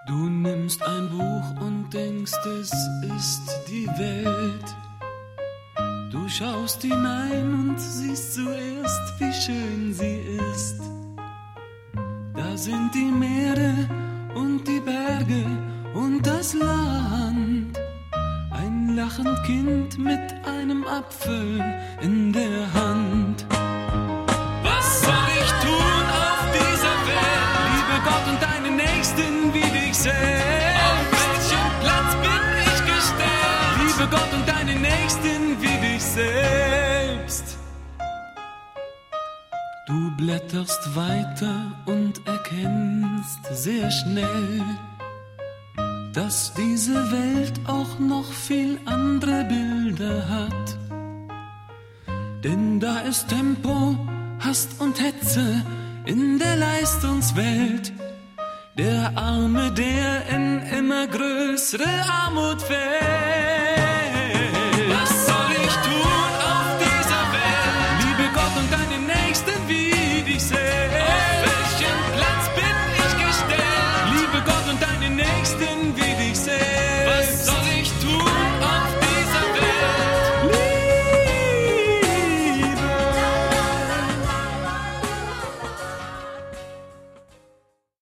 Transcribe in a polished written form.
Du nimmst ein Buch und denkst, es ist die Welt. Du schaust hinein und siehst zuerst, wie schön sie ist. Da sind die Meere und die Berge und das Land. Ein lachend Kind mit einem Apfel in der Hand. Was soll ich tun auf dieser Welt? Liebe Gott und deinen Nächsten wie dich selbst. Auf welchem Platz bin ich gestellt? Liebe Gott und deinen Nächsten wie dich selbst. Du blätterst weiter und erkennst sehr schnell, dass diese Welt auch noch viel andere Bilder hat. Denn da ist Tempo, Hast und Hetze in der Leistungswelt. Der Arme, der in immer größere Armut fällt.